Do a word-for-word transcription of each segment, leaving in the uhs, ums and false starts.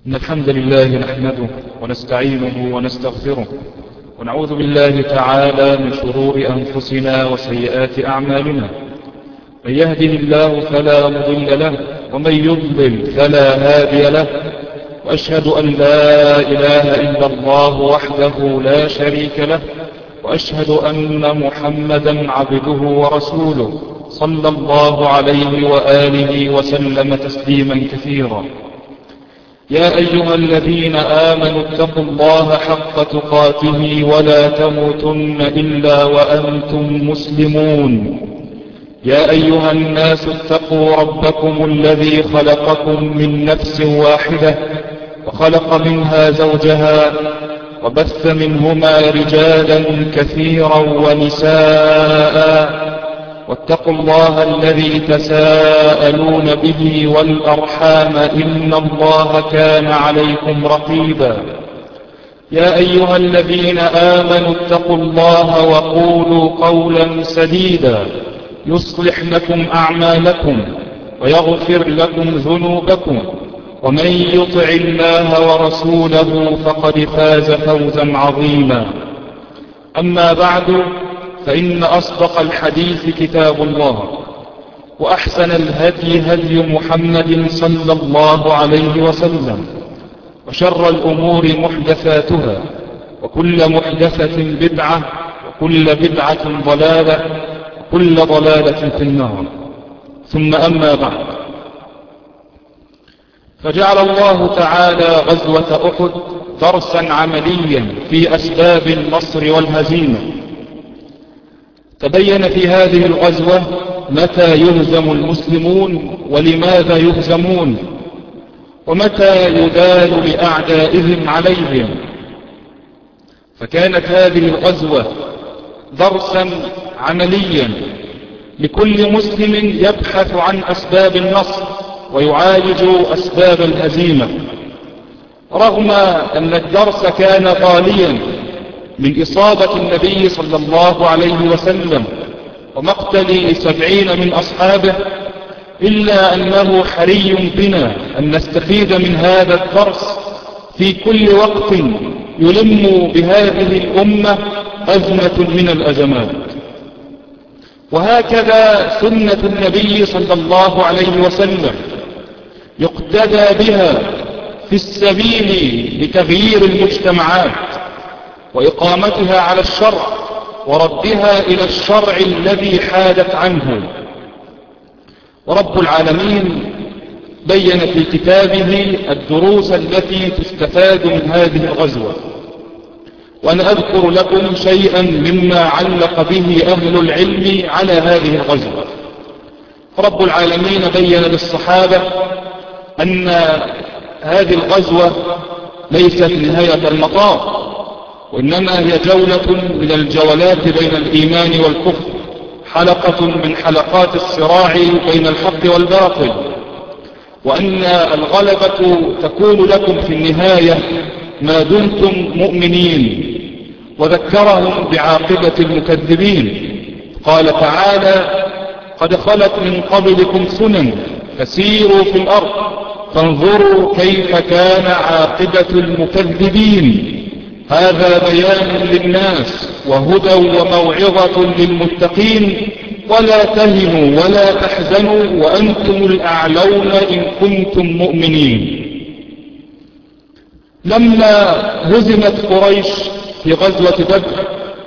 إن الحمد لله نحمده ونستعينه ونستغفره ونعوذ بالله تعالى من شرور أنفسنا وسيئات أعمالنا. من يهده الله فلا مضل له ومن يضلل فلا هادي له، وأشهد أن لا إله إلا الله وحده لا شريك له، وأشهد أن محمدا عبده ورسوله صلى الله عليه وآله وسلم تسليما كثيرا. يا أيها الذين آمنوا اتقوا الله حق تقاته ولا تموتن إلا وأنتم مسلمون. يا أيها الناس اتقوا ربكم الذي خلقكم من نفس واحدة وخلق منها زوجها وبث منهما رجالا كثيرا ونساء، واتقوا الله الذي تساءلون به والأرحام إن الله كان عليكم رقيبا. يا أيها الذين آمنوا اتقوا الله وقولوا قولا سديدا يصلح لكم أعمالكم ويغفر لكم ذنوبكم، ومن يطع الله ورسوله فقد فاز فوزا عظيما. أما بعد، فإن أصدق الحديث كتاب الله، وأحسن الهدي هدي محمد صلى الله عليه وسلم، وشر الأمور محدثاتها، وكل محدثة بدعة، وكل بدعة ضلالة، وكل ضلالة في النار. ثم أما بعد، فجعل الله تعالى غزوة أحد درسا عمليا في أسباب النصر والهزيمة. تبين في هذه الغزوة متى يهزم المسلمون ولماذا يهزمون، ومتى يدال لأعدائهم عليهم. فكانت هذه الغزوة درسا عمليا لكل مسلم يبحث عن أسباب النصر ويعالج أسباب الهزيمة، رغم أن الدرس كان غاليا من إصابة النبي صلى الله عليه وسلم ومقتل سبعين من أصحابه، إلا أنه حري بنا أن نستفيد من هذا الدرس في كل وقت يلم بهذه الأمة أزمة من الأزمات. وهكذا سنة النبي صلى الله عليه وسلم يقتدى بها في السبيل لتغيير المجتمعات وإقامتها على الشرع وردها إلى الشرع الذي حادت عنه. ورب العالمين بين في كتابه الدروس التي تستفاد من هذه الغزوة، وأنا أذكر لكم شيئا مما علق به أهل العلم على هذه الغزوة. رب العالمين بين للصحابة أن هذه الغزوة ليست نهاية المطاف، وإنما هي جولة من الجولات بين الإيمان والكفر، حلقة من حلقات الصراع بين الحق والباطل، وأن الغلبة تكون لكم في النهاية ما دمتم مؤمنين. وذكرهم بعاقبة المكذبين، قال تعالى: قد خلت من قبلكم سنن فسيروا في الأرض فانظروا كيف كان عاقبة المكذبين. هذا بيان للناس وهدى وموعظة للمتقين، ولا تهنوا ولا تحزنوا وأنتم الأعلون إن كنتم مؤمنين. لما هزمت قريش في غزوة بدر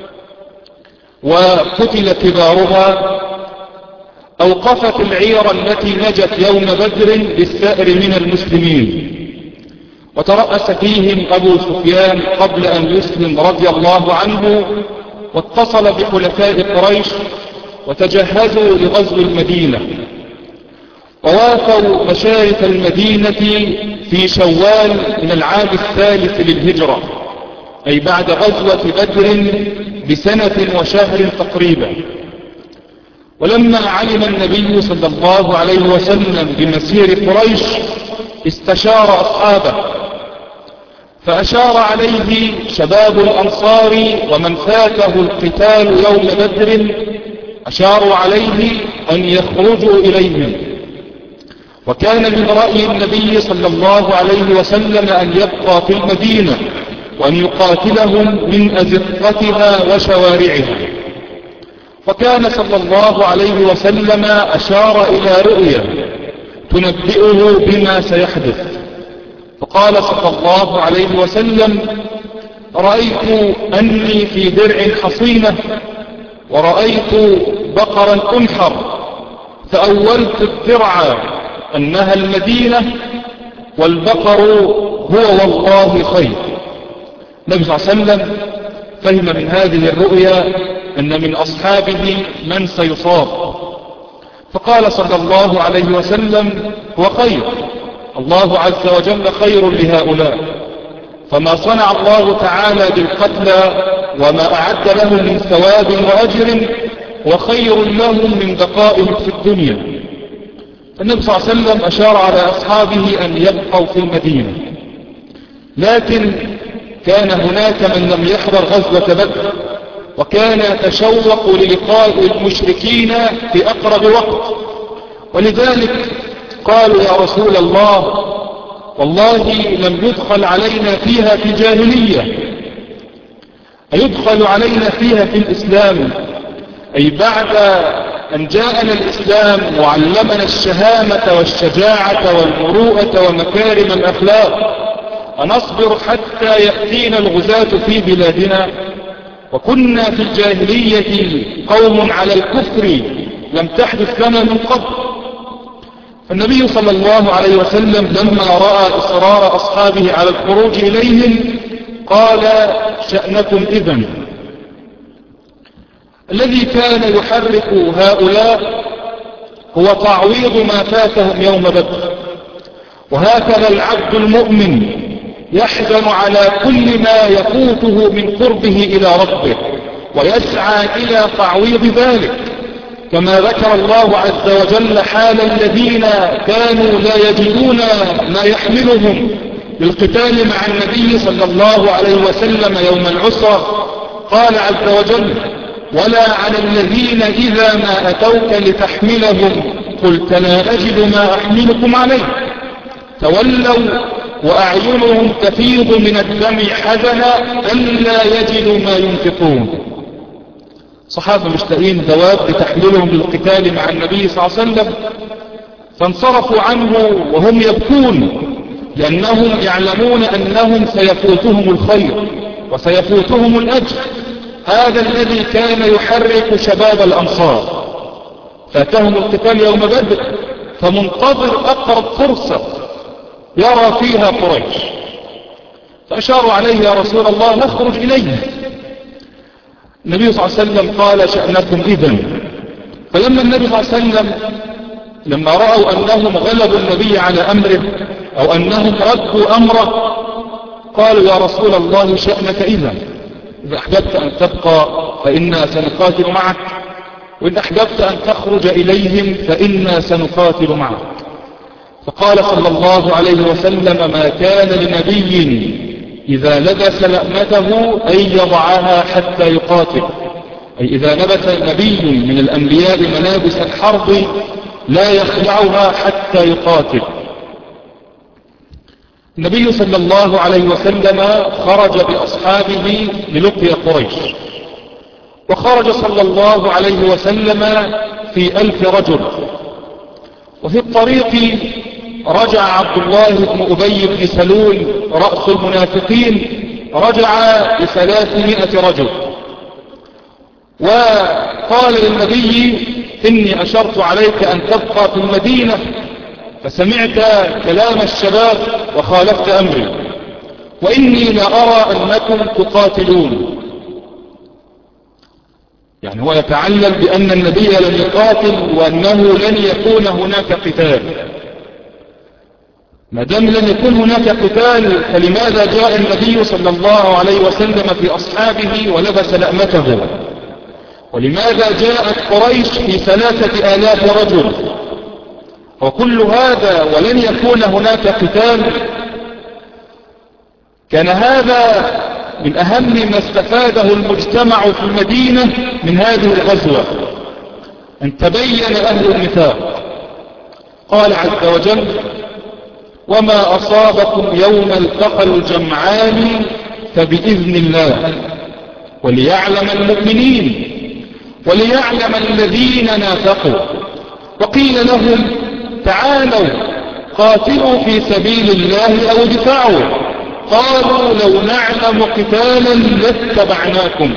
وقتل كبارها، أوقفت العير التي نجت يوم بدر للسائر من المسلمين، وترأس فيهم أبو سفيان قبل أن يسلم رضي الله عنه، واتصل بحلفاء قريش وتجهزوا لغزو المدينة، ووافوا مشارف المدينة في شوال من العام الثالث للهجرة، أي بعد غزوة بدر بسنة وشهر تقريبا. ولما علم النبي صلى الله عليه وسلم بمسير قريش استشار أصحابه، فأشار عليه شباب الأنصار ومن فاته القتال يوم بدر، أشاروا عليه أن يخرجوا إليهم، وكان من رأي النبي صلى الله عليه وسلم أن يبقى في المدينة وأن يقاتلهم من أزقتها وشوارعها. وكان صلى الله عليه وسلم أشار إلى رؤيا تنبئه بما سيحدث، فقال صلى الله عليه وسلم: رأيت أني في درع حصينة، ورأيت بقرا أنحر، فأولت الدرع أنها المدينة، والبقر هو والله خير. النبي صلى الله عليه وسلم فهم من هذه الرؤيا أن من أصحابه من سيصاب، فقال صلى الله عليه وسلم: هو خير، الله عز وجل خير لهؤلاء، فما صنع الله تعالى بالقتلى وما أعد لهم من ثواب وأجر وخير لهم من بقائهم في الدنيا. النبي صلى الله عليه وسلم أشار على أصحابه أن يبقوا في المدينة، لكن كان هناك من لم يحضر غزوة بدر، وكان يتشوق للقاء المشركين في أقرب وقت، ولذلك قالوا: يا رسول الله، والله لم يدخل علينا فيها في جاهلية، أيدخل علينا فيها في الإسلام؟ أي بعد أن جاءنا الإسلام وعلمنا الشهامة والشجاعة والمروءة ومكارم الأخلاق، أنصبر حتى يأتينا الغزاة في بلادنا؟ وكنا في الجاهلية قوم على الكفر لم تحدث لنا من قبل. النبي صلى الله عليه وسلم لما رأى إصرار أصحابه على الخروج إليهم قال: شأنكم إذن. الذي كان يحرك هؤلاء هو تعويض ما فاتهم يوم بدر. وهكذا العبد المؤمن يحزن على كل ما يفوته من قربه إلى ربه ويسعى إلى تعويض ذلك، كما ذكر الله عز وجل حال الذين كانوا لا يجدون ما يحملهم للقتال مع النبي صلى الله عليه وسلم يوم العسرة. قال عز وجل: ولا على الذين إذا ما أتوك لتحملهم قلت لا أجد ما أحملكم عليه تولوا وأعينهم تفيض من الدمع حزنا ألا يجدوا ما ينفقون. صحابة مشتاقين دواب لتحملهم للقتال مع النبي صلى الله عليه وسلم، فانصرفوا عنه وهم يبكون، لأنهم يعلمون أنهم سيفوتهم الخير وسيفوتهم الأجر. هذا الذي كان يحرك شباب الأنصار، فاتهم القتال يوم بدر، فمنتظر أقرب فرصة يرى فيها قريش، فأشاروا عليه: يا رسول الله نخرج إليه. النبي صلى الله عليه وسلم قال: شأنكم إذن. فلما النبي صلى الله عليه وسلم لما رأوا أنهم غلبوا النبي على أمره أو أنهم ردوا أمره قالوا: يا رسول الله شأنك إذن، إذا أحببت أن تبقى فإنا سنقاتل معك، وإن أحببت أن تخرج إليهم فإنا سنقاتل معك. فقال صلى الله عليه وسلم: ما كان لنبي إذا لبس لأمته أن يضعها حتى يقاتل، أي إذا لبس نبي من الأنبياء ملابس الحرب لا يخلعها حتى يقاتل. النبي صلى الله عليه وسلم خرج بأصحابه للقي قريش، وخرج صلى الله عليه وسلم في ألف رجل. وفي الطريق رجع عبد الله بن أبي بن سلول رأس المنافقين، رجع بثلاثمائة رجل، وقال للنبي: إني أشرت عليك أن تبقى في المدينة، فسمعت كلام الشباب وخالفت أمري، وإني لا أرى أنكم تقاتلون. يعني هو يتعلم بأن النبي لن يقاتل وأنه لن يكون هناك قتال. ما دام لن يكون هناك قتال فلماذا جاء النبي صلى الله عليه وسلم في أصحابه ولبس لأمته؟ ولماذا جاءت قريش في ثلاثة آلاف رجل؟ وكل هذا ولن يكون هناك قتال. كان هذا من أهم ما استفاده المجتمع في المدينة من هذه الغزوة، أن تبين أهل النفاق، قال عز وجل: وما أصابكم يوم التقى الجمعان فبإذن الله وليعلم المؤمنين وليعلم الذين نافقوا. وقيل لهم: تعالوا قاتلوا في سبيل الله أو ادفعوا. قالوا: لو نعلم قتالا لاتبعناكم.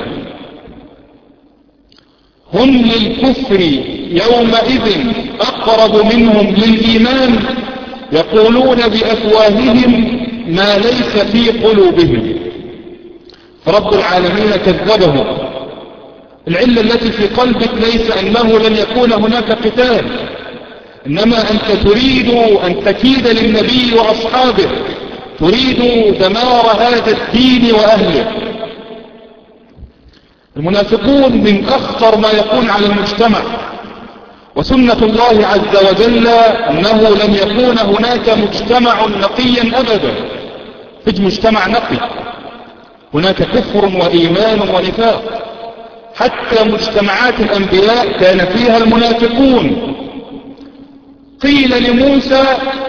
هم للكفر يومئذ أقرب منهم للإيمان يقولون بأفواههم ما ليس في قلوبهم. رب العالمين كذبهم. العلة التي في قلبك ليس أنه لن يكون هناك قتال، إنما أنت تريد أن تكيد للنبي وأصحابه، تريد دمار هذا الدين وأهله. المنافقون من أخطر ما يكون على المجتمع، وسنة الله عز وجل أنه لن يكون هناك مجتمع نقيا أبدا. في مجتمع نقي هناك كفر وإيمان ونفاق. حتى مجتمعات الأنبياء كان فيها المنافقون. قيل لموسى: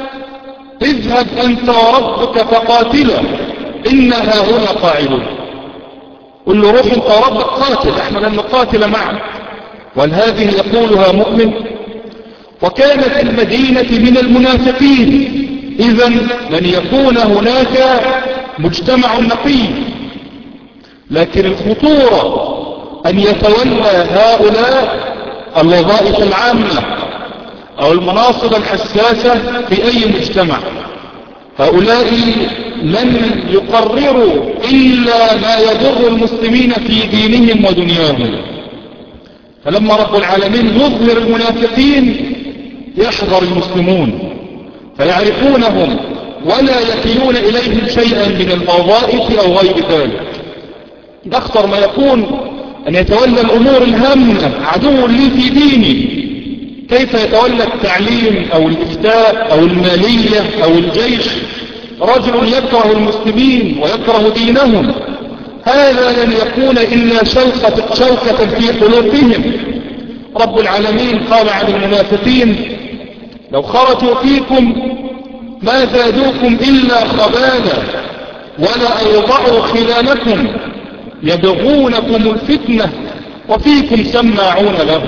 اذهب أنت وربك فقاتلا إنها هنا قاعدون. قل له: روح انت وربك قاتل، احنا لن نقاتل معك. وهذه يقولها مؤمن. وكان في المدينة من المنافقين، إذا لن يكون هناك مجتمع نقي. لكن الخطورة أن يتولى هؤلاء الوظائف العامة أو المناصب الحساسة في أي مجتمع. هؤلاء لن يقرروا إلا ما يضر المسلمين في دينهم ودنياهم. فلما رب العالمين يظهر المنافقين يحذر المسلمون فيعرفونهم ولا يكلون إليهم شيئا من الوظائف أو غير ذلك. أخطر ما يكون أن يتولى الأمور الهامة عدو لي في ديني. كيف يتولى التعليم أو الإفتاء أو المالية أو الجيش رجل يكره المسلمين ويكره دينهم؟ هذا لن يكون إلا شوكة, شوكة في قلوبهم. رب العالمين قال عن المنافقين: لو خرجوا فيكم ما زادوكم إلا خبالا ولا أوضعوا خلالكم يبغونكم الفتنة وفيكم سماعون لهم.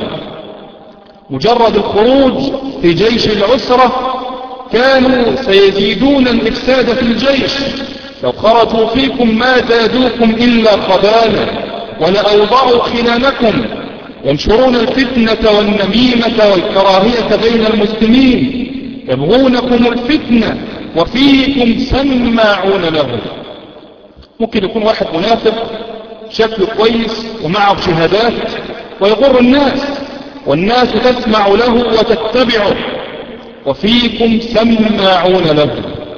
مجرد الخروج في جيش العسرة كانوا سيزيدون الإفساد في الجيش. لو خرجوا فيكم ما زادوكم إلا خبالا ولأوضعوا خلالكم ينشرون الفتنة والنميمة والكراهية بين المسلمين يبغونكم الفتنة وفيكم سماعون لهم. ممكن يكون واحد منافق شكله كويس ومعه شهادات ويغر الناس والناس تسمع له وتتبعه وفيكم سماعون له.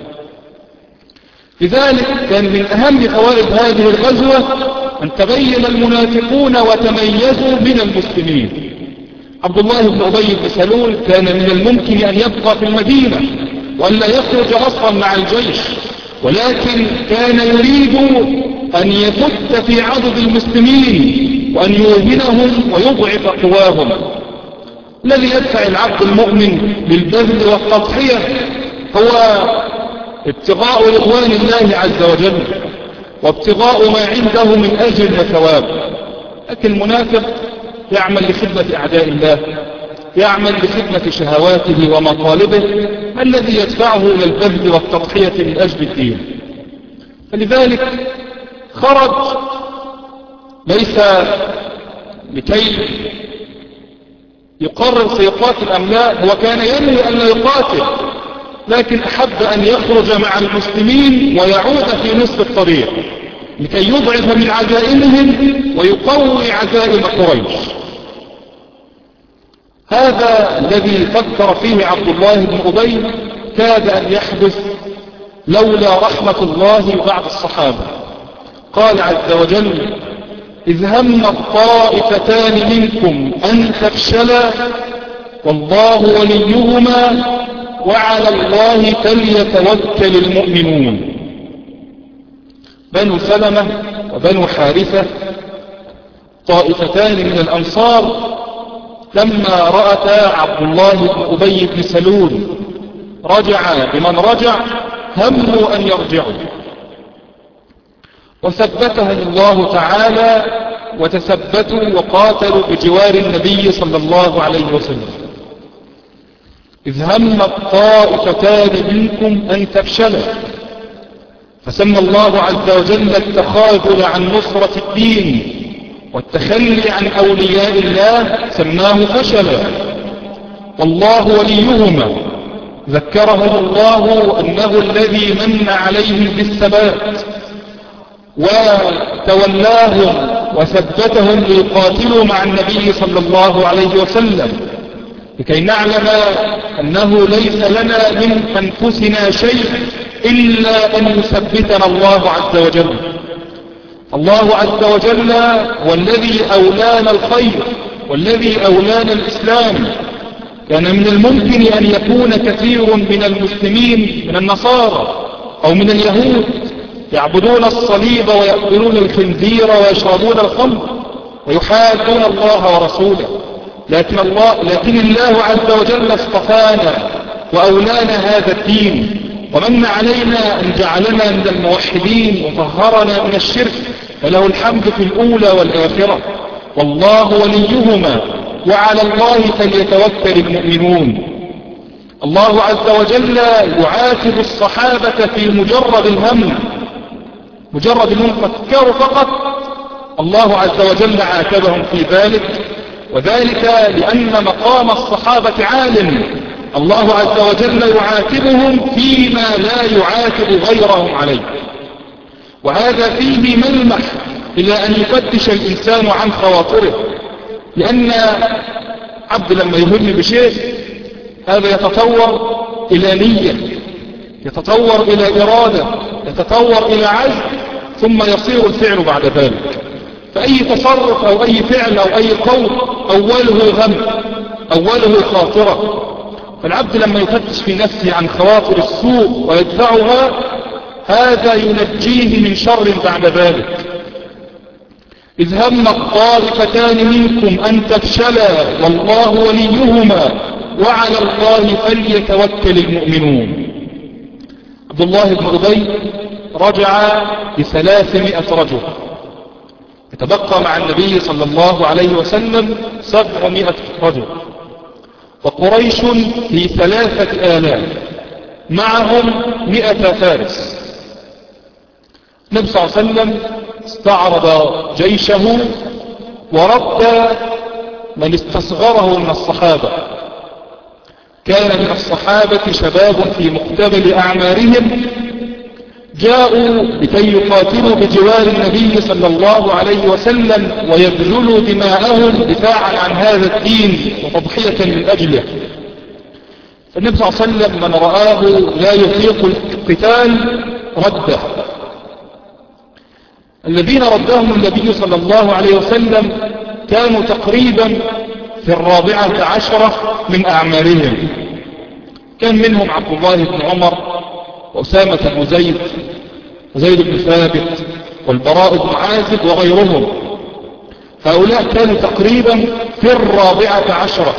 لذلك كان من أهم فوائد هذه الغزوة أن تبين المنافقون وتميزوا من المسلمين. عبد الله بن أبي بن سلول كان من الممكن أن يبقى في المدينة ولا يخرج أصلا مع الجيش، ولكن كان يريد أن يفت في عدد المسلمين وأن يوهنهم ويضعف قواهم. الذي يدفع العبد المؤمن للبذل والتضحية هو ابتغاء رضوان الله عز وجل وابتغاء ما عنده من أجر وثواب. لكن المنافق يعمل لخدمة أعداء الله، يعمل لخدمة شهواته ومطالبه. ما الذي يدفعه إلى البذل والتضحية من أجل الدين؟ فلذلك خرج ليس لكي يقرر سيقاتل أم لا، هو كان ينوي أن لا يقاتل، لكن أحب أن يخرج مع المسلمين ويعود في نصف الطريق لكي يضعف من عزائمهم ويقوي عزائم قريش. هذا الذي فكر فيه عبد الله بن أبي كاد أن يحدث لولا رحمة الله بعض الصحابة. قال عز وجل: إذ هم الطائفتان منكم أن تفشلا والله وليهما وعلى الله فليتوكل المؤمنون. بنو سلمة وبنو حارثة طائفتان من الأنصار لما رأت عبد الله بن أبي بن سلول رجع بمن رجع هموا أن يرجعوا، وثبتهم الله تعالى وتثبتوا وقاتلوا بجوار النبي صلى الله عليه وسلم. إذ هم الطائفتان منكم أن تفشلا، فسمى الله عز وجل التخاذل عن نصرة الدين والتخلي عن أولياء الله سماه فشلا، والله وليهما. ذكرهم الله أنه الذي من عليهم بالثبات وتولاهم وثبتهم ليقاتلوا مع النبي صلى الله عليه وسلم، لكي نعلم أنه ليس لنا من أنفسنا شيء إلا أن يثبتنا الله عز وجل. الله عز وجل هو الذي أولانا الخير والذي أولانا الإسلام. كان من الممكن أن يكون كثير من المسلمين من النصارى أو من اليهود يعبدون الصليب ويأكلون الخنزير ويشربون الخمر ويحادون الله ورسوله، لكن الله, لكن الله عز وجل اصطفانا وأولانا هذا الدين ومن علينا أن جعلنا من الموحدين وطهرنا من الشرك، فله الحمد في الأولى والآخرة. والله وليهما وعلى الله فليتوكل المؤمنون. الله عز وجل يعاتب الصحابة في مجرد الهم، مجرد أنهم فكروا فقط الله عز وجل عاتبهم في ذلك، وذلك لأن مقام الصحابة عال. الله عز وجل يعاتبهم فيما لا يعاتب غيرهم عليه، وهذا فيه ملمح إلى أن يفتش الإنسان عن خواطره، لأن عبد لما يهم بشيء هذا يتطور إلى نية، يتطور إلى إرادة، يتطور إلى عزم، ثم يصير الفعل بعد ذلك. فأي تصرف أو أي فعل أو أي قول أوله هم، أوله خاطرة. فالعبد لما يفتش في نفسه عن خواطر السوء ويدفعها هذا ينجيه من شر بعد ذلك. إذ هم الطائفتان منكم أن تفشلا والله وليهما وعلى الله فليتوكل المؤمنون. عبد الله بن أبي رجع بثلاثمائة رجل، يتبقى مع النبي صلى الله عليه وسلم سبعمائة رجل، وقريش في ثلاثة آلاف معهم مئة فارس. النبي صلى الله عليه وسلم استعرض جيشه ورد من استصغره من الصحابة. كان من الصحابة شباب في مقتبل أعمارهم جاءوا لكي يقاتلوا بجوار النبي صلى الله عليه وسلم ويبذلوا دماءهم دفاعا عن هذا الدين وتضحية من أجله. فالنبي صلى الله عليه وسلم من رآه لا يطيق القتال رده. الذين ردهم النبي صلى الله عليه وسلم كانوا تقريبا في الرابعة عشرة من أعمارهم. كان منهم عبد الله بن عمر وأسامة بن زيد وزيد بن ثابت والبراء بن عازب وغيرهم. هؤلاء كانوا تقريبا في الرابعة عشرة.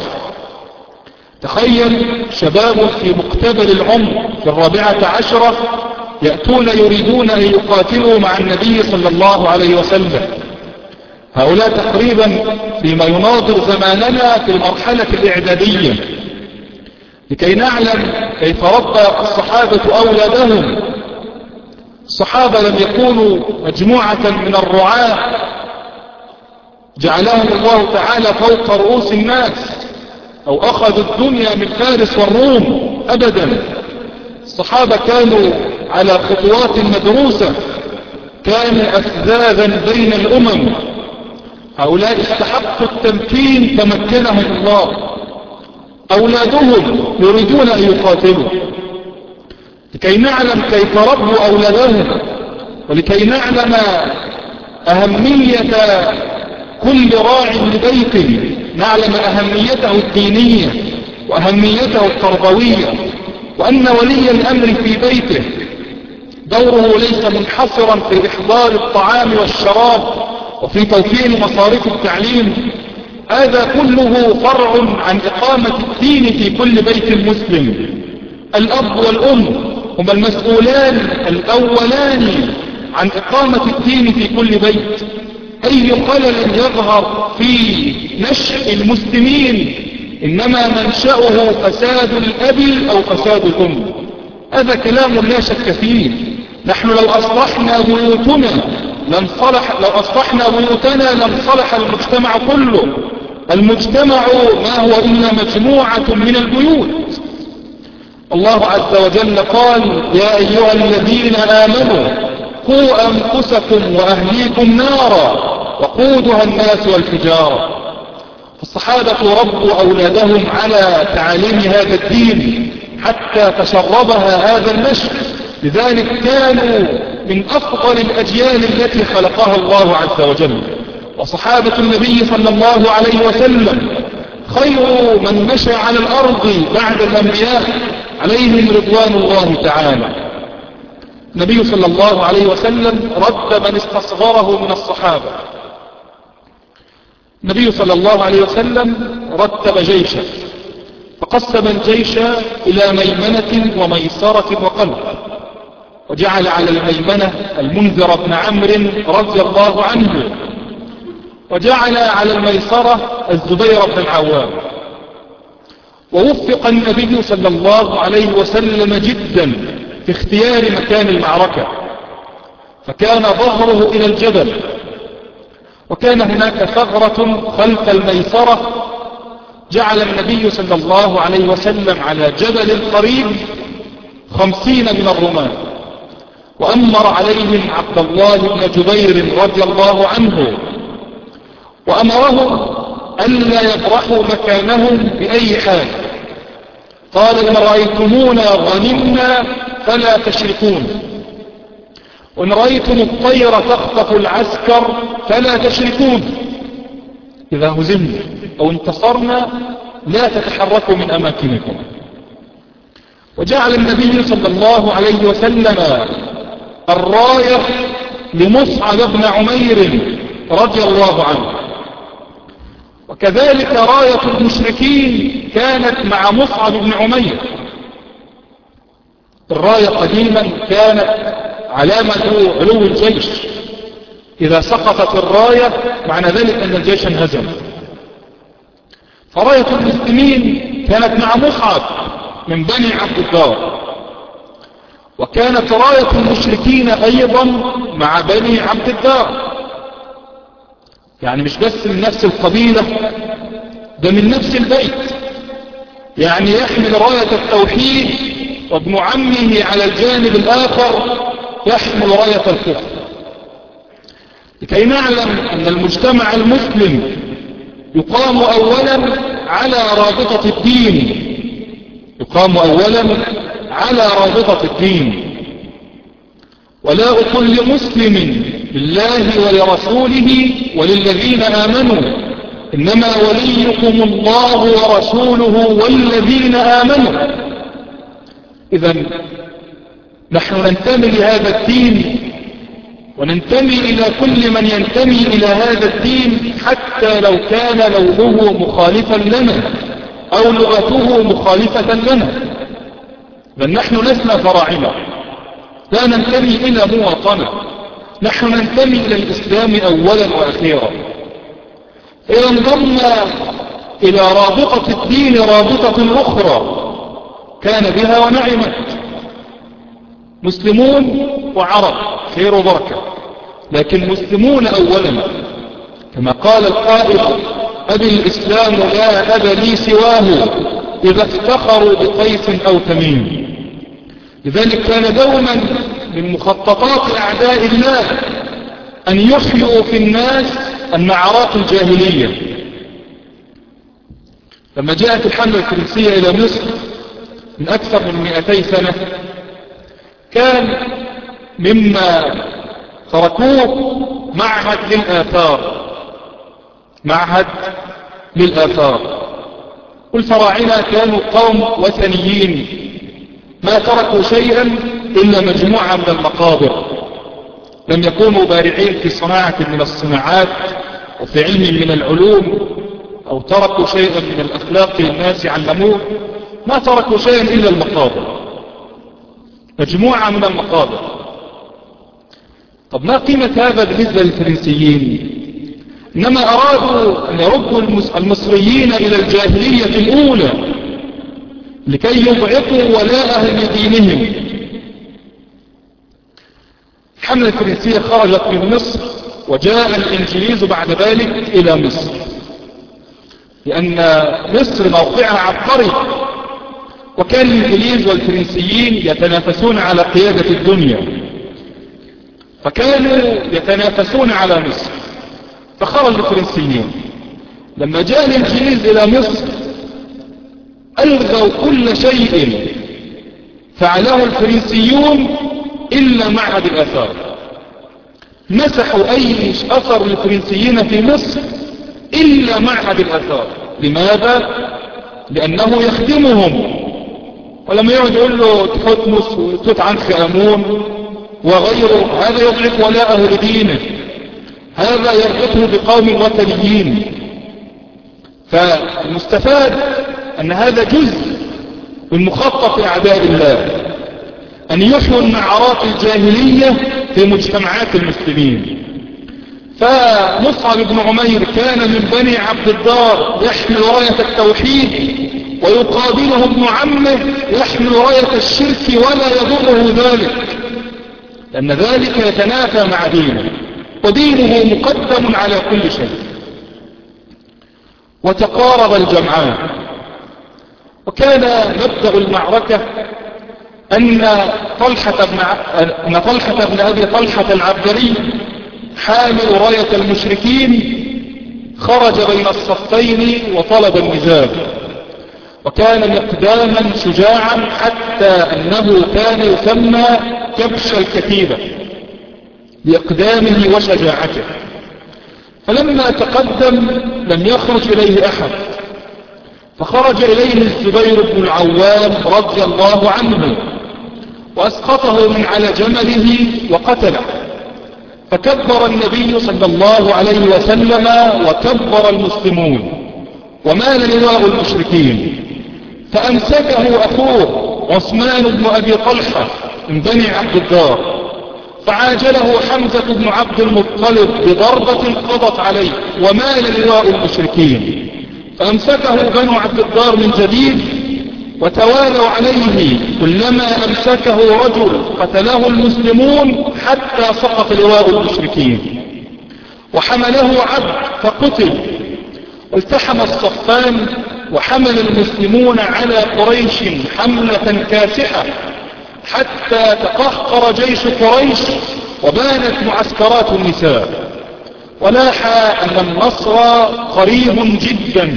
تخيل شباب في مقتبل العمر في الرابعة عشرة يأتون يريدون أن يقاتلوا مع النبي صلى الله عليه وسلم. هؤلاء تقريبا فيما يناظر زماننا في المرحلة الإعدادية. لكي نعلم كيف ربى الصحابة أولادهم. الصحابة لم يكونوا مجموعة من الرعاة جعلهم الله تعالى فوق رؤوس الناس أو أخذوا الدنيا من فارس والروم، أبدا. الصحابة كانوا على خطوات مدروسة، كانوا أفذاذا بين الأمم. هؤلاء استحقوا التمكين فمكنهم الله. أولادهم يريدون أن يقاتلوا. لكي نعلم كيف ربوا أولادهم ولكي نعلم أهمية كل راع لبيت، نعلم أهميته الدينية وأهميته التربوية، وأن ولي الأمر في بيته دوره ليس منحصرا في إحضار الطعام والشراب وفي توفير مصاريف التعليم، هذا كله فرع عن إقامة الدين في كل بيت مسلم. الأب والأم هما المسؤولان الأولان عن إقامة الدين في كل بيت. أي خلل يظهر في نشأ المسلمين إنما منشأه فساد الأب أو فساد الأم. هذا كلام لا شك فيه. نحن لو أصلحنا بيوتنا لم صلح لو أصلحنا بيوتنا لم صلح المجتمع كله. المجتمع ما هو إلا مجموعة من البيوت. الله عز وجل قال: يا أيها الذين آمنوا قوا أنفسكم وأهليكم نارا وقودها الناس والحجارة. فالصحابة ربوا أولادهم على تعاليم هذا الدين حتى تشربها هذا النشء، لذلك كانوا من أفضل الأجيال التي خلقها الله عز وجل. وصحابة النبي صلى الله عليه وسلم خير من مشى على الأرض بعد الأنبياء عليهم رضوان الله تعالى. النبي صلى الله عليه وسلم رد من استصغره من الصحابة. النبي صلى الله عليه وسلم رتب جيشا فقسم الجيش إلى ميمنة وميسرة وقلب، وجعل على الميمنة المنذر بن عمرو رضي الله عنه، وجعل على الميسرة الزبير بن العوام. ووفق النبي صلى الله عليه وسلم جدا في اختيار مكان المعركة، فكان ظهره إلى الجبل، وكان هناك ثغرة خلف الميسرة جعل النبي صلى الله عليه وسلم على جبل قريب خمسين من الرماة، وأمر عليهم عبد الله بن جبير رضي الله عنه، وأمرهم ألا يبرحوا مكانهم بأي حال. قال: إن رأيتمونا غنمنا فلا تشركون، وإن رأيتم الطير تخطف العسكر فلا تشركون. إذا هزمنا أو انتصرنا لا تتحركوا من أماكنكم. وجعل النبي صلى الله عليه وسلم الراية لمصعب بن عمير رضي الله عنه، وكذلك راية المشركين كانت مع مصعب بن عمير. الراية قديما كانت علامة علو الجيش، إذا سقطت الراية معنى ذلك أن الجيش انهزم. فراية المسلمين كانت مع مصعب من بني عبد الدار، وكانت راية المشركين أيضا مع بني عبد الدار، يعني مش بس من نفس القبيلة، ده من نفس البيت، يعني يحمل راية التوحيد وابن عمه على الجانب الآخر يحمل راية الكفر. لكي نعلم أن المجتمع المسلم يقام أولا على رابطة الدين، يقام أولا على رابطة الدين. ولاء كل مسلم لله ولرسوله وللذين آمنوا، إنما وليكم الله ورسوله والذين آمنوا. إذن نحن ننتمي لهذا الدين، وننتمي إلى كل من ينتمي إلى هذا الدين حتى لو كان لونه مخالفا لنا أو لغته مخالفة لنا. بل نحن لسنا فراعنة، لا ننتمي إلى مواطنة، نحن ننتمي إلى الإسلام أولا وأخيرا. إذا انضمنا إلى رابطة الدين رابطة أخرى كان بها ونعمت، مسلمون وعرب خير وبركة، لكن مسلمون أولا، كما قال القائل: أبي الإسلام لا أب لي سواه إذا افتخروا بقيس أو تميم. لذلك كان دوما من مخططات أعداء الله أن يحيوا في الناس النعرات الجاهلية. لما جاءت الحملة الفرنسية إلى مصر من أكثر من مئتي سنة، كان مما تركوه معهد للآثار، معهد للآثار. والفراعنة كانوا قوم وثنيين، ما تركوا شيئا إلا مجموعة من المقابر، لم يكونوا بارعين في صناعة من الصناعات وفي علم من العلوم أو تركوا شيئا من الأخلاق للناس علموه، ما تركوا شيئا إلا المقابر، مجموعة من المقابر. طب ما قيمة هذا بالنسبة للفرنسيين؟ إنما أرادوا أن يردوا المصريين إلى الجاهلية الأولى لكي يبعثوا ولاءهم لدينهم. الحملة الفرنسية خرجت من مصر، وجاء الإنجليز بعد ذلك إلى مصر، لأن مصر موقعها عبقري، وكان الإنجليز والفرنسيين يتنافسون على قيادة الدنيا، فكانوا يتنافسون على مصر. فخرج الفرنسيين. لما جاء الإنجليز إلى مصر ألغوا كل شيء فعله الفرنسيون إلا معهد الآثار، مسحوا أي أثر للفرنسيين في مصر إلا معهد الآثار. لماذا؟ لأنه يخدمهم، ولما يقعد يقول له تحتمس وتوت عنخ آمون وغيره، هذا يضعف ولاءه لدينه، هذا يربطه بقوم وثنيين. فالمستفاد أن هذا جزء من مخطط أعداء الله، أن يحيوا النعرات الجاهلية في مجتمعات المسلمين. فمصعب بن عمير كان من بني عبد الدار يحمل راية التوحيد، ويقابله ابن عمه يحمل راية الشرك ولا يضره ذلك، لأن ذلك يتنافى مع دينه، ودينه مقدم على كل شيء. وتقارب الجمعان. وكان مبدأ المعركة أن طلحة بن, أن طلحة بن أبي طلحة العبدري حامل راية المشركين خرج بين الصفين وطلب النزال، وكان مقداما شجاعا حتى أنه كان يسمى كبش الكتيبة لإقدامه وشجاعته. فلما تقدم لم يخرج إليه أحد، فخرج إليه الزبير بن العوام رضي الله عنه وأسقطه من على جمله وقتله. فكبر النبي صلى الله عليه وسلم وكبر المسلمون ومال لواء المشركين، فأمسكه أخوه عثمان بن أبي طلحة من بني عبد الدار، فعاجله حمزة بن عبد المطلب بضربة قضت عليه ومال لواء المشركين، فأمسكه بنو عبد الدار من جديد وتوالوا عليه، كلما أمسكه رجل قتله المسلمون حتى سقط لواء المشركين، وحمله عبد فقتل. والتحم الصفان وحمل المسلمون على قريش حملة كاسحة حتى تقهقر جيش قريش وبانت معسكرات النساء، ولاح أن النصر قريب جدا.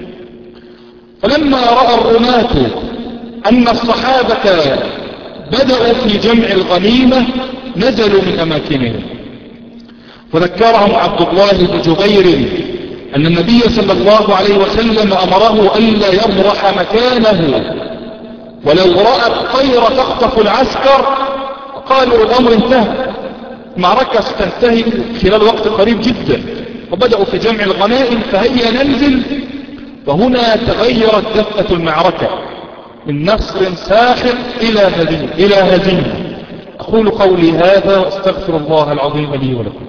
فلما رأى الرماة أن الصحابة بدأوا في جمع الغنيمة نزلوا من أماكنهم، وذكرهم عبد الله بن جبير أن النبي صلى الله عليه وسلم أمره ألا يبرح مكانه ولو رأى الطير تخطف العسكر. قالوا الأمر انتهى، المعركة ستنتهي خلال وقت قريب جدا، وبدأوا في جمع الغنائم فهيا ننزل. وهنا تغيرت دفة المعركة من نصر ساحق إلى هزيمة إلى هزيمة. أقول قولي هذا وأستغفر الله العظيم لي ولكم.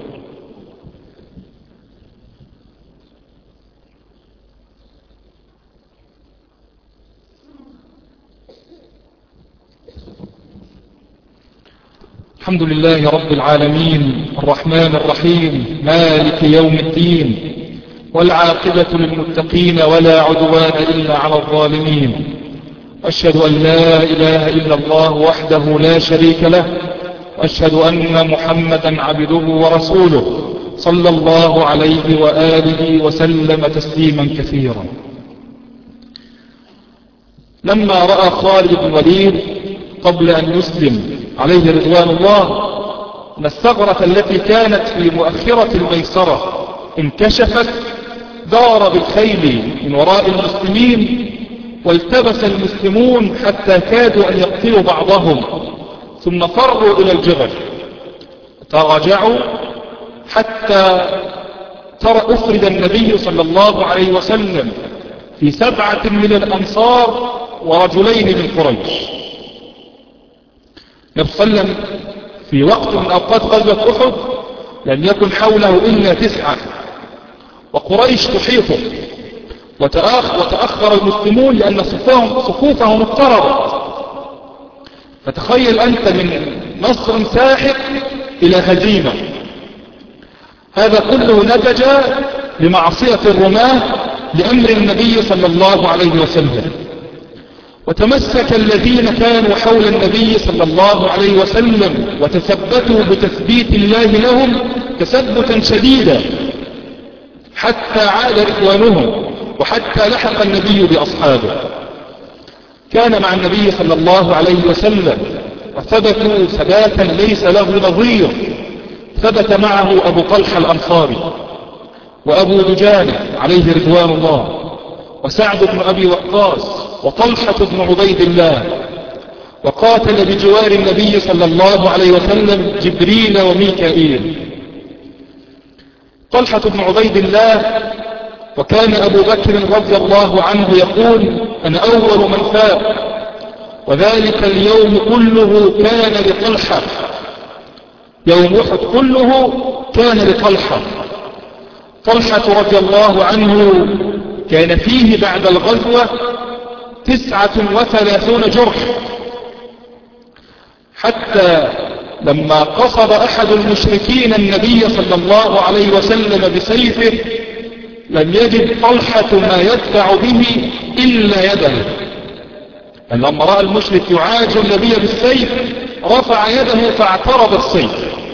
الحمد لله رب العالمين الرحمن الرحيم مالك يوم الدين، والعاقبة للمتقين ولا عدوان إلا على الظالمين. أشهد أن لا إله إلا الله وحده لا شريك له، وأشهد أن محمدا عبده ورسوله صلى الله عليه وآله وسلم تسليما كثيرا. لما رأى خالد بن الوليد قبل أن يسلم عليه رضوان الله أن الثغرة التي كانت في مؤخرة الميسرة انكشفت، دار بالخيل من وراء المسلمين، والتبس المسلمون حتى كادوا أن يقتلوا بعضهم، ثم فروا إلى الجبل، تراجعوا حتى ترى أفرد النبي صلى الله عليه وسلم في سبعة من الأنصار ورجلين من قريش. النبي صلى الله عليه وسلم في وقت من أوقات غزوة أحد لم يكن حوله إلا تسعة، وقريش تحيطه، وتأخ وتأخر المسلمون لأن صفوفهم, صفوفهم اضطربت. فتخيل أنت من نصر ساحق إلى هزيمة، هذا كله نتج لمعصية الرماة لأمر النبي صلى الله عليه وسلم. وتمسك الذين كانوا حول النبي صلى الله عليه وسلم وتثبتوا بتثبيت الله لهم تثبتا شديدا حتى عاد رضوانهم وحتى لحق النبي بأصحابه. كان مع النبي صلى الله عليه وسلم وثبتوا ثباتا ليس له نظير. ثبت معه أبو طلحة الأنصاري وأبو دجانة عليه رضوان الله وسعد بن أبي وقاص وطلحة بن عبيد الله. وقاتل بجوار النبي صلى الله عليه وسلم جبريل وميكائيل. طلحة بن عبيد الله وكان أبو بكر رضي الله عنه يقول: أنا أول من فاق، وذلك اليوم كله كان لطلحة. يوم أحد كله كان لطلحة. طلحة رضي الله عنه كان فيه بعد الغزوة تسعة وثلاثون جرح، حتى لما قصد أحد المشركين النبي صلى الله عليه وسلم بسيفه لم يجد طلحة ما يدفع به إلا يده. لما رأى المشرك يعاجل النبي بالسيف رفع يده فاعترض السيف.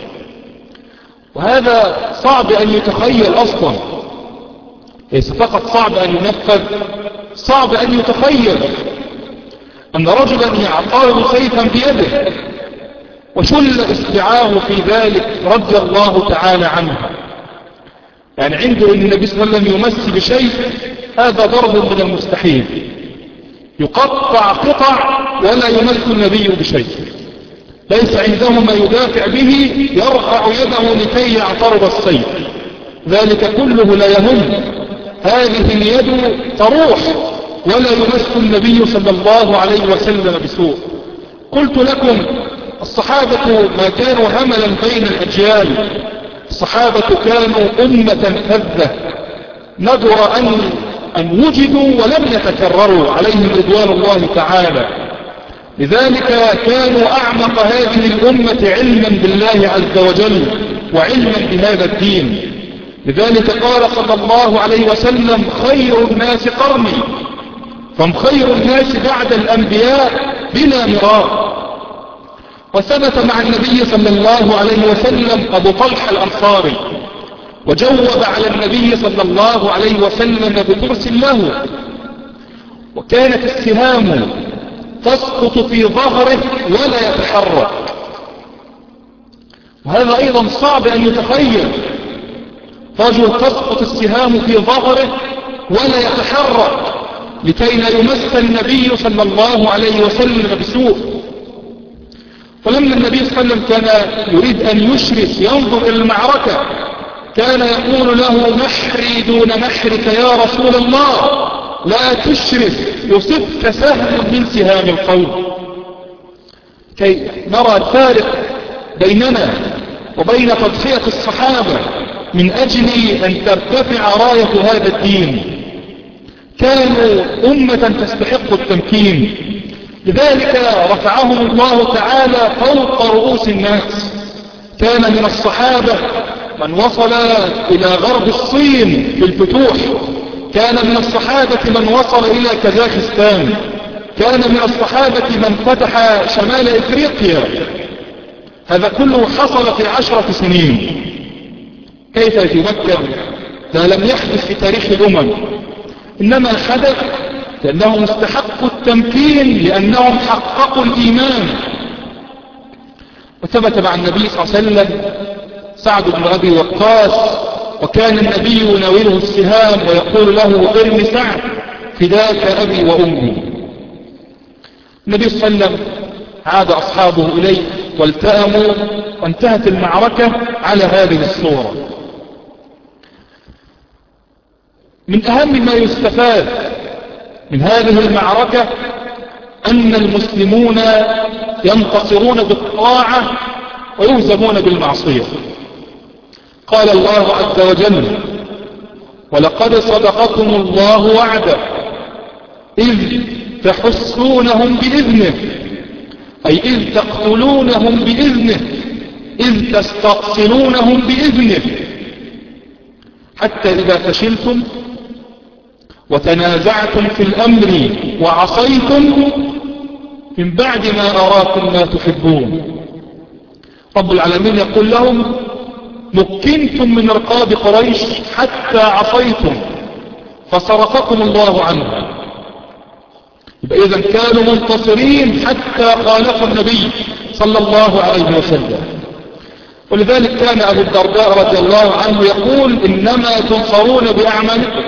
وهذا صعب أن يتخيل أصلا، ليس فقط صعب أن ينفذ، صعب أن يتخيل أن رجلا يعترض سيفا بيده وشل إصبعاه في ذلك رضي الله تعالى عنه. يعني عنده أن النبي صلى الله عليه وسلم يمس بشيء، هذا ضرب من المستحيل. يقطع قطع ولا يمس النبي بشيء، ليس عنده ما يدافع به، يرفع يده لكي يعترض السيف. ذلك كله لا يهم، هذه اليد تروح ولا يمس النبي صلى الله عليه وسلم بسوء. قلت لكم الصحابة ما كانوا هملا بين الأجيال، الصحابة كانوا أمة فذة ندر أن, أن وجدوا ولم يتكرروا عليهم رضوان الله تعالى. لذلك كانوا أعمق هذه الأمة علما بالله عز وجل وعلما بهذا الدين. لذلك قال صلى الله عليه وسلم: خير الناس قرني، فهم خير الناس بعد الأنبياء بلا مراء. وثبت مع النبي صلى الله عليه وسلم أبو طلحة الأنصاري، وجوب على النبي صلى الله عليه وسلم بترس له، وكانت السهام تسقط في ظهره ولا يتحرك. وهذا أيضا صعب أن يتخيل، رجل تسقط السهام في ظهره ولا يتحرك لكي لا يمس النبي صلى الله عليه وسلم بسوء. فلما النبي صلى الله عليه وسلم كان يريد أن يشرف ينظر إلى المعركة كان يقول له: نحري دون نحرك يا رسول الله، لا تشرف يصبك سهم من سهام القوم. كي نرى الفارق بيننا وبين تضحية الصحابة من أجل أن ترتفع راية هذا الدين. كانوا أمة تستحق التمكين، لذلك رفعهم الله تعالى فوق رؤوس الناس. كان من الصحابة من وصل إلى غرب الصين بالفتوح، كان من الصحابة من وصل إلى كازاخستان، كان من الصحابة من فتح شمال إفريقيا. هذا كله حصل في عشرة سنين. كيف يتمكن؟ ده لم يحدث في تاريخ الأمم، إنما حدث لأنهم استحقوا التمكين، لأنهم حققوا الإيمان. وثبت مع النبي صلى الله عليه وسلم سعد بن أبي وقاص، وكان النبي يناوله السهام ويقول له: ارم سعد فداك أبي وأمي. النبي صلى الله عليه وسلم عاد أصحابه إليه والتأموا، وانتهت المعركة على هذه الصورة. من أهم ما يستفاد من هذه المعركة أن المسلمون ينتصرون بالطاعة ويهزمون بالمعصية. قال الله عز وجل: ولقد صدقكم الله وعده إذ تحسونهم بإذنه، أي إذ تقتلونهم بإذنه، إذ تستأصلونهم بإذنه، حتى إذا فشلتم وتنازعتم في الأمر وعصيتم من بعد ما أراكم ما تحبون. رب العالمين يقول لهم: مكنتم من رقاب قريش حتى عصيتم فصرفكم الله عنها. يبقى إذن كانوا منتصرين حتى خالفوا النبي صلى الله عليه وسلم. ولذلك كان أبو الدرداء رضي الله عنه يقول: إنما تنصرون بأعمالكم.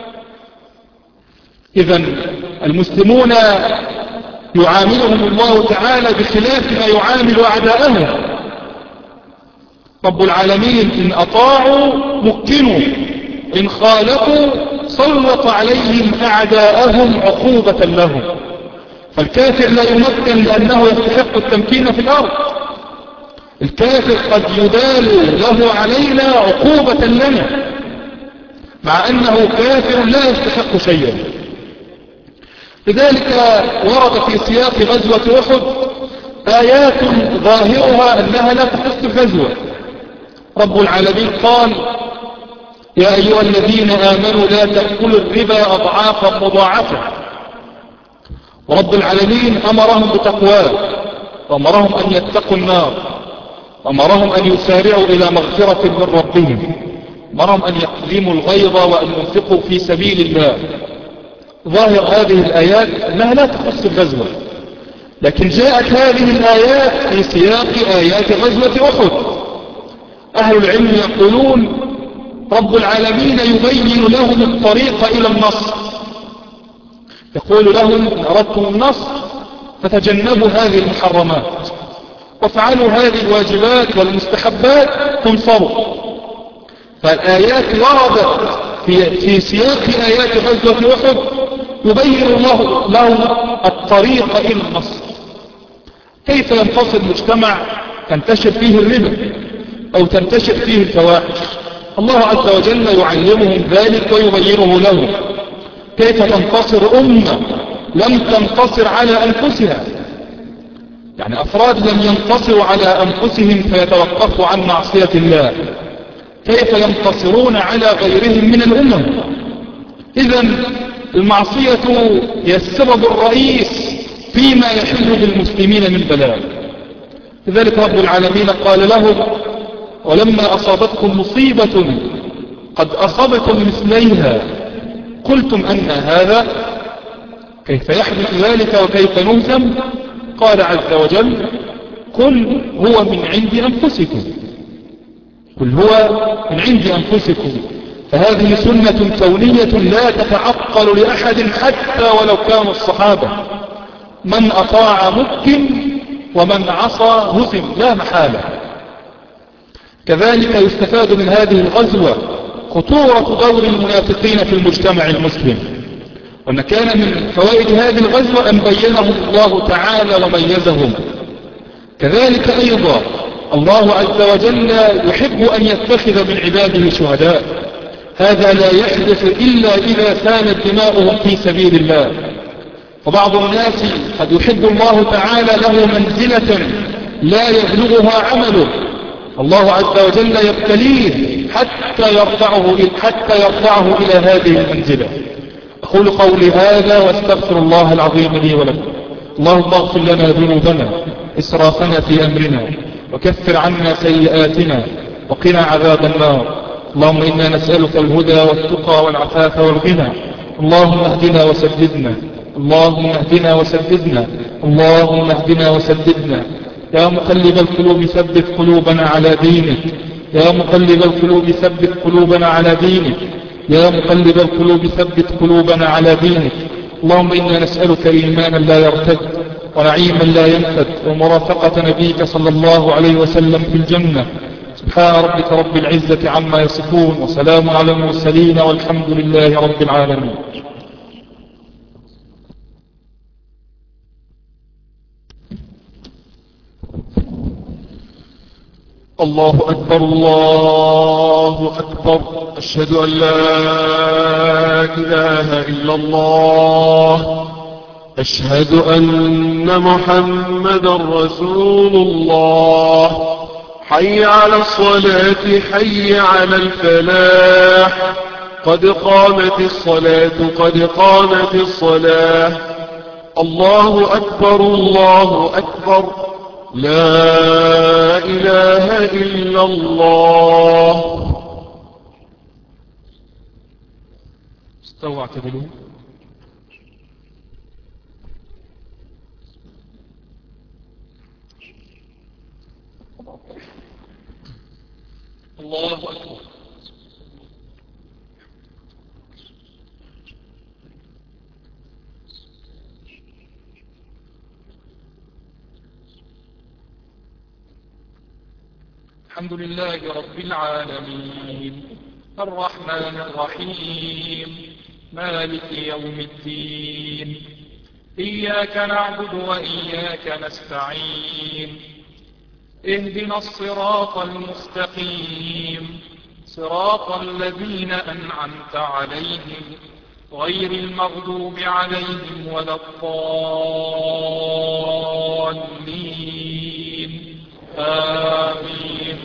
إذن المسلمون يعاملهم الله تعالى بخلاف ما يعامل أعداءهم. رب العالمين إن أطاعوا مكنوا، إن خالفوا سلط عليهم أعداءهم عقوبة لهم. فالكافر لا يمكن لأنه يستحق التمكين في الأرض. الكافر قد يدال له علينا عقوبة لنا مع أنه كافر لا يستحق شيئا. لذلك ورد في سياق غزوة أحد آيات ظاهرها أنها لا تخص الغزوة. رب العالمين قال: يا أيها الذين آمنوا لا تأكلوا الربا أضعافا مضاعفة. ورب العالمين أمرهم بتقواه، وأمرهم أن يتقوا النار، وأمرهم أن يسارعوا إلى مغفرة من ربهم، أمرهم أن يقدموا الغيظ وأن ينفقوا في سبيل الله. ظاهر هذه الآيات أنها لا تخص الغزوة، لكن جاءت هذه الآيات في سياق آيات غزوة أحد. أهل العلم يقولون: رب العالمين يبين لهم الطريق إلى النصر، يقول لهم: إن أردتم النصر فتجنبوا هذه المحرمات وافعلوا هذه الواجبات والمستحبات تنصروا. فالآيات وردت في, في سياق آيات غزوة أحد يبين الله لهم الطريق إلى النصر. كيف ينتصر مجتمع تنتشر فيه الربا أو تنتشر فيه الفواحش؟ الله عز وجل يعلمهم ذلك ويبينه لهم. كيف تنتصر أمة لم تنتصر على أنفسها؟ يعني أفراد لم ينتصروا على أنفسهم فيتوقفوا عن معصية الله، كيف ينتصرون على غيرهم من الأمم؟ إذن المعصية هي السبب الرئيس فيما يحل بالمسلمين من بلاء. لذلك رب العالمين قال لهم: ولما أصابتكم مصيبة قد أصبتم مثليها قلتم أن هذا، كيف يحدث ذلك وكيف نهزم؟ قال عز وجل: قل هو من عند أنفسكم، قل هو من عند أنفسكم. فهذه سنة كونية لا تتعقل لأحد حتى ولو كانوا الصحابة. من أطاع مكن ومن عصى هزم لا محالة. كذلك يستفاد من هذه الغزوة خطورة دور المنافقين في المجتمع المسلم، وأن كان من فوائد هذه الغزوة أن بينهم الله تعالى وميزهم. كذلك أيضا الله عز وجل يحب أن يتخذ من عباده شهداء. هذا لا يحدث إلا إذا سالت دماؤهم في سبيل الله. وبعض الناس قد يحب الله تعالى له منزلة لا يبلغها عمله، الله عز وجل يبتليه حتى يرفعه حتى يرفعه إلى هذه المنزلة. أقول قولي هذا واستغفر الله العظيم لي ولكم. اللهم اغفر لنا ذنوبنا إسرافنا في أمرنا وكفر عنا سيئاتنا وقنا عذاب النار. اللهم إنا نسألك الهدى والتقى والعفاف والغنى. اللهم اهدنا وسددنا، اللهم اهدنا وسددنا، اللهم اهدنا وسددنا. يا مقلب القلوب ثبت قلوبنا على دينك، يا مقلب القلوب ثبت قلوبنا على دينك، يا مقلب القلوب ثبت قلوبنا على دينك. اللهم إنا نسألك إيمانا لا يرتد ونعيما لا ينفد ومرافقة نبيك صلى الله عليه وسلم في الجنة. سبحان ربك رب العزة عما يصفون وسلام على المرسلين والحمد لله رب العالمين. الله أكبر الله أكبر، أشهد أن لا إله إلا الله، أشهد أن محمدا رسول الله. حي على الصلاة حي على الفلاح، قد قامت الصلاة قد قامت الصلاة. الله أكبر الله أكبر، لا إله إلا الله. استووا اعتدلوا. الله أكبر. الحمد لله رب العالمين، الرحمن الرحيم، مالك يوم الدين، إياك نعبد وإياك نستعين، اهدنا الصراط المستقيم، صراط الذين أنعمت عليهم غير المغضوب عليهم ولا الضالين، آمين.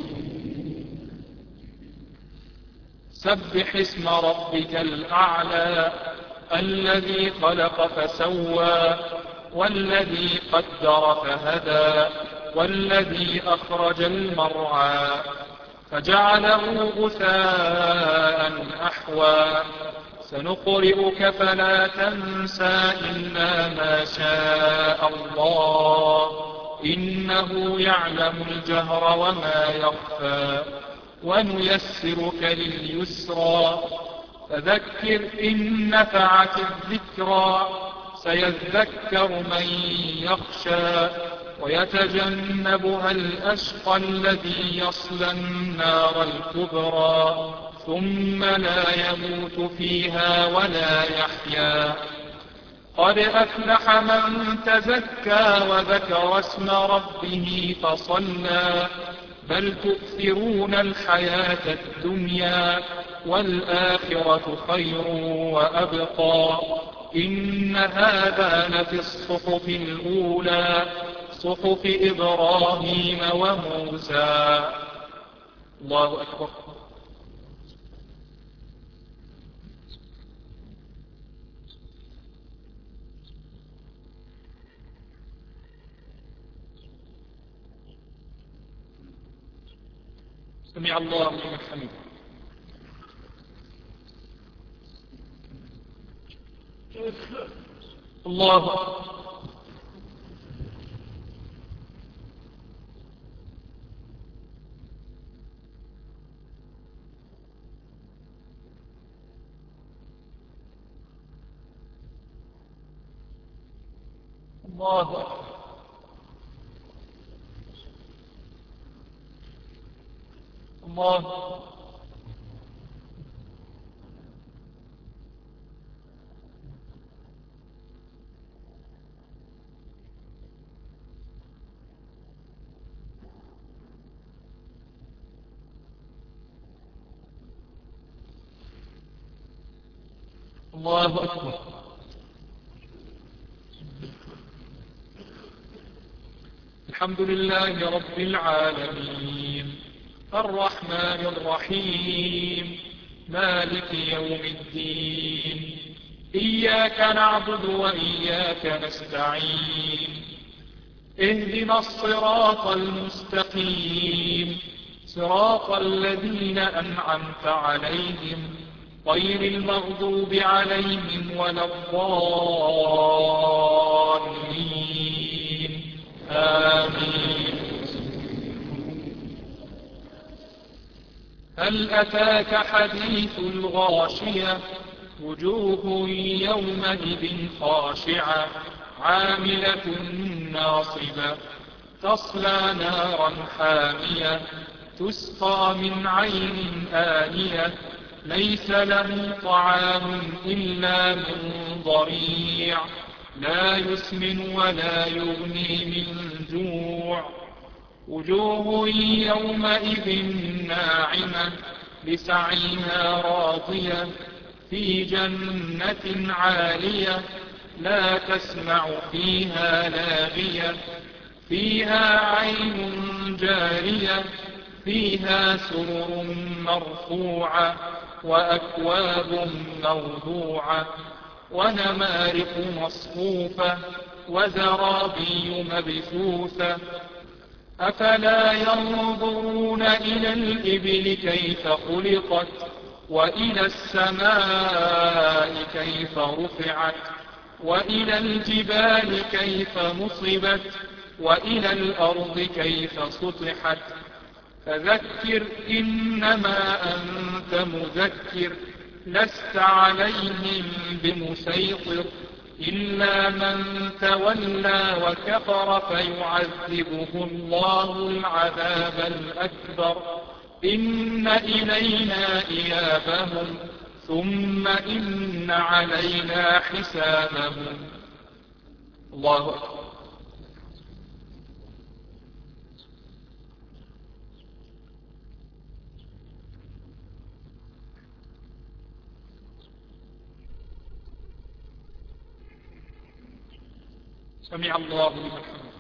سبح اسم ربك الأعلى الذي خلق فسوى والذي قدر فهدى والذي أخرج المرعى فجعله غثاء أحوى. سنقرئك فلا تنسى إلا ما شاء الله، إنه يعلم الجهر وما يخفى. ونيسرك لليسرى، فذكر إن نفعت الذكرى. سيذكر من يخشى ويتجنبها الأشقى الذي يصلى النار الكبرى، ثم لا يموت فيها ولا يحيا. قد أفلح من تزكى وذكر اسم ربه فصلى، بل تؤثرون الحياة الدنيا والآخرة خير وأبقى. إن هذا لفي الصحف الأولى، صحف إبراهيم وموسى. الله أكبر. سمع الله لمن حمده. الله أكبر. الله أكبر. الله الله أكبر. الحمد لله رب العالمين، الرحمن الرحيم، مالك يوم الدين، إياك نعبد وإياك نستعين، اهدنا الصراط المستقيم، صراط الذين أنعمت عليهم غير المغضوب عليهم ولا الضالين، آمين. هل أتاك حديث الغاشية؟ وجوه يومئذ خاشعة عاملة ناصبة تصلى نارا حامية تسقى من عين آنية ليس له طعام إلا من ضريع لا يسمن ولا يغني من جوع وجوه يومئذ ناعمة لسعيها راضية في جنة عالية لا تسمع فيها لاغية فيها عين جارية فيها سرر مرفوعة وأكواب موضوعة ونمارق مصفوفة وزرابي مبثوثة أفلا ينظرون إلى الإبل كيف خلقت وإلى السماء كيف رفعت وإلى الجبال كيف نصبت وإلى الأرض كيف سطحت فذكر إنما أنت مذكر لست عليهم بمسيطر إلا من تولى وكفر فيعذبه الله العذاب الأكبر إن إلينا إيابهم ثم إن علينا حسابهم. الله أكبر. سمع الله لمن حمده.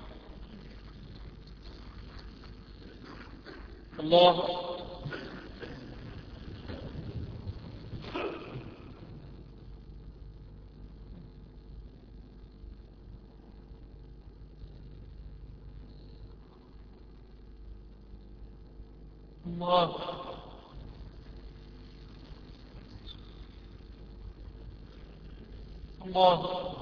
الله أكبر. الله الله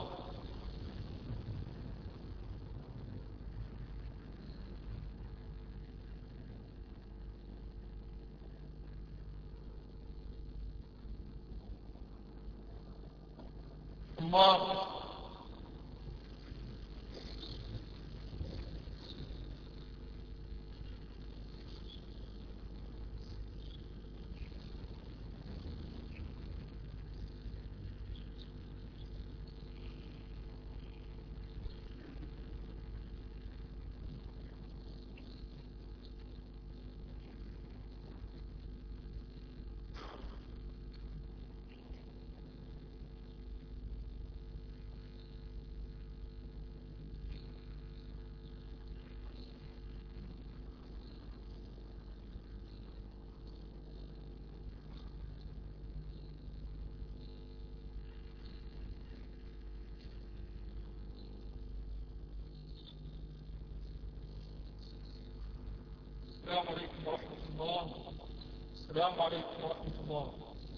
الله السلام عليكم ورحمة الله. السلام عليكم ورحمة الله.